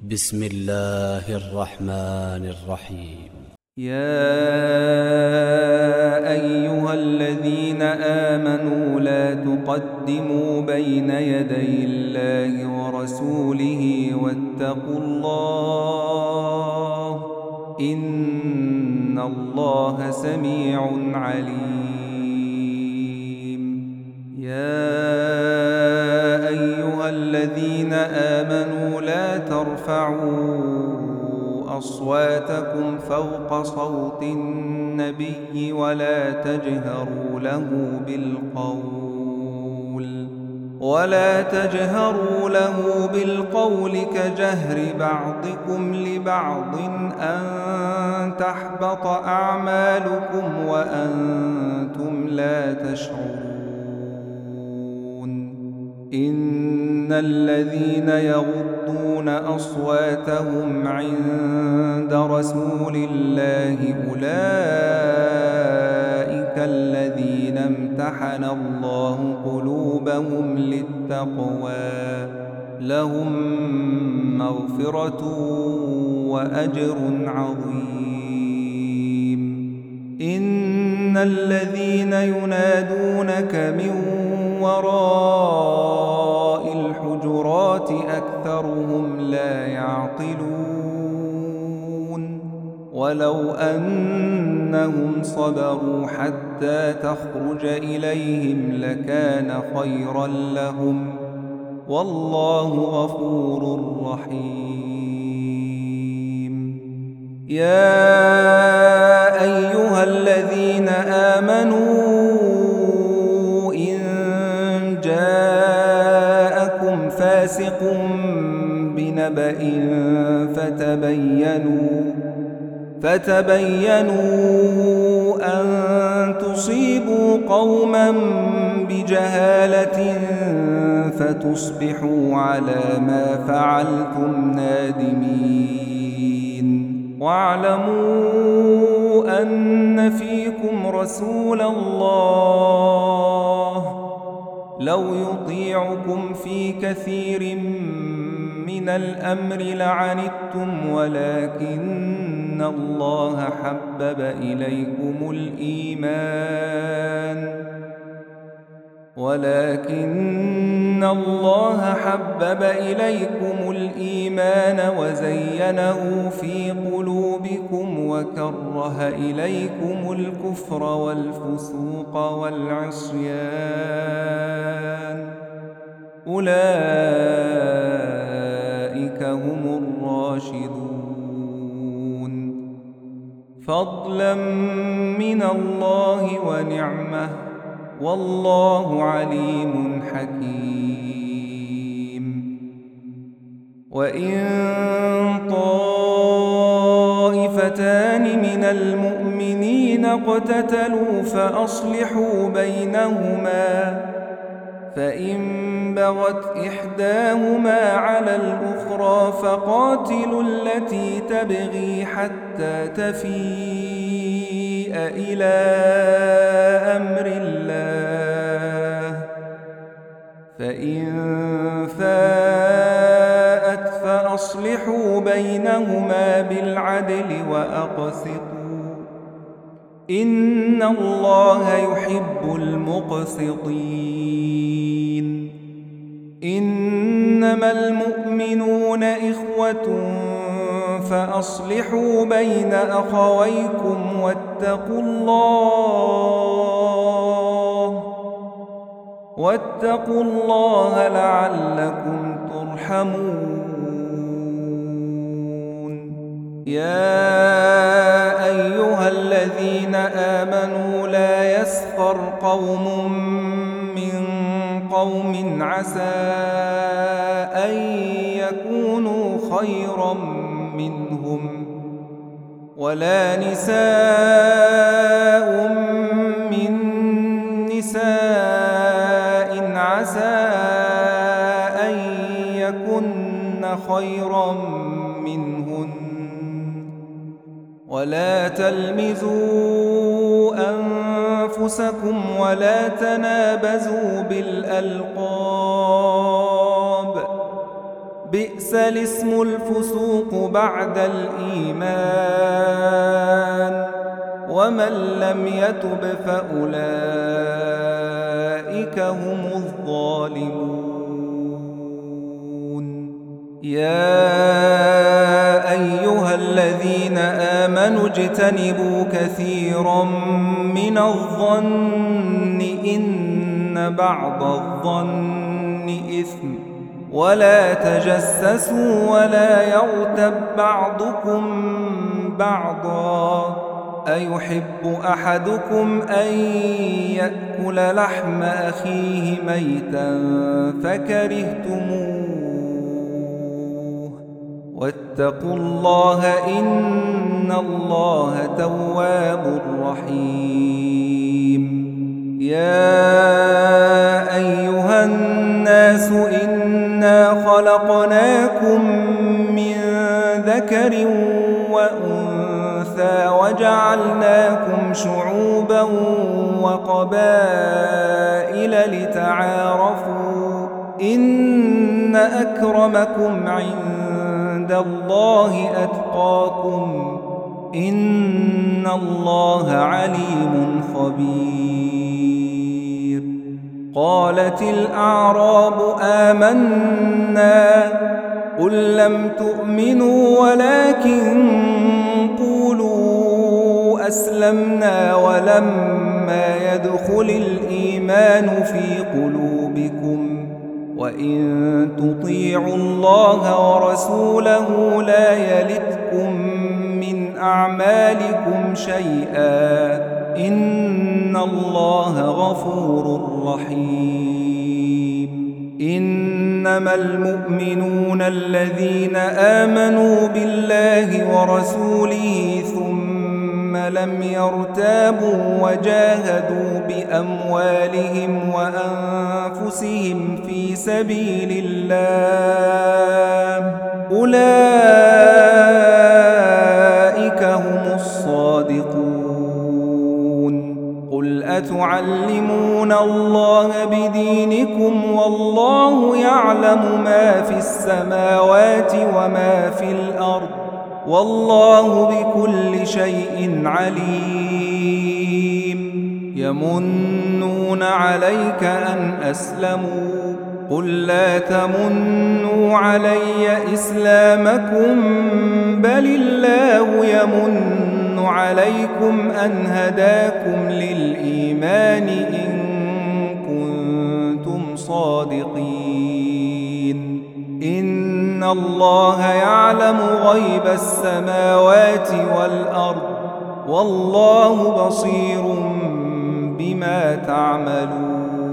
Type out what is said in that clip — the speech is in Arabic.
بسم الله الرحمن الرحيم. يا أيها الذين آمنوا لا تقدموا بين يدي الله ورسوله واتقوا الله إن الله سميع عليم. يا أيها الذين آمنوا لا ترفعوا أصواتكم فوق صوت النبي ولا تجهروا له بالقول كجهر بعضكم لبعض أن تحبط أعمالكم وأنتم لا تشعرون. إن الذين يغضون أصواتهم عند رسول الله أولئك الذين امتحن الله قلوبهم للتقوى لهم مغفرة وأجر عظيم. إن الذين ينادونك من وراء الحجرات أكثرهم لا يعقلون. ولو أنهم صبروا حتى تخرج إليهم لكان خيرا لهم والله غفور رحيم. يا أيها الذين آمنوا فاسق بنبأ فتبينوا أن تصيبوا قوما بجهالة فتصبحوا على ما فعلتم نادمين. واعلموا أن فيكم رسول الله لو يطيعكم في كثير من الأمر لعنتم ولكن الله حبب إليكم الإيمان وزينه في قلوبكم وكره إليكم الكفر والفسوق والعصيان أولئك هم الراشدون فضلا من الله ونعمة والله عليم حكيم. وإن طائفتان من المؤمنين اقتتلوا فأصلحوا بينهما فإن بغت إحداهما على الأخرى فقاتلوا التي تبغي حتى تفيء إلى أمر الله فإن فاءت فأصلحوا بينهما بالعدل وأقسطوا إن الله يحب المقسطين. إنما المؤمنون إخوة فأصلحوا بين أخويكم واتقوا الله لعلكم ترحمون. يا أيها الذين آمنوا لا يسخر قوم من قوم عسى أن يكونوا خيرا منهم ولا نساء من نساء عسى أن يكن خيرا منهن ولا تلمزوا أنفسكم ولا تنابزوا بالألقاب بئس الاسم الفسوق بعد الإيمان ومن لم يتب فأولئك هم الظالمون يا أيها الذين آمنوا اجتنبوا كثيرا من الظن إن بعض الظن إثم ولا تجسسوا ولا يغتب بعضكم بعضا أيحب أحدكم أن يأكل لحم أخيه ميتا فكرهتموه واتقوا الله إن الله تواب رحيم يا أيها الناس إنا خلقناكم من ذكر وأنثى وجعلناكم شعوبا وقبائل لتعارفوا إن أكرمكم عند الله أتقاكم إن الله عليم خبير قالت الأعراب آمنا قل لم تؤمنوا ولكن قولوا أسلمنا ولما يدخل الإيمان في قلوبكم وإن تطيعوا الله ورسوله لا يلتكم من أعمالكم شيئا إن الله غفور رحيم إنما المؤمنون الذين آمنوا بالله ورسوله ثم لم يرتابوا وجاهدوا بأموالهم وأنفسهم في سبيل الله أولئك هم الصادقون قل أتعلمون الله بدينكم والله يعلم ما في السماوات وما في الأرض والله بكل شيء عليم يمنون عليك أن أسلموا قل لا تمنوا علي إسلامكم بل الله يمن عليكم أن هداكم للإيمان إن كنتم صادقين إن الله يعلم غيب السماوات والأرض والله بصير بما تعملون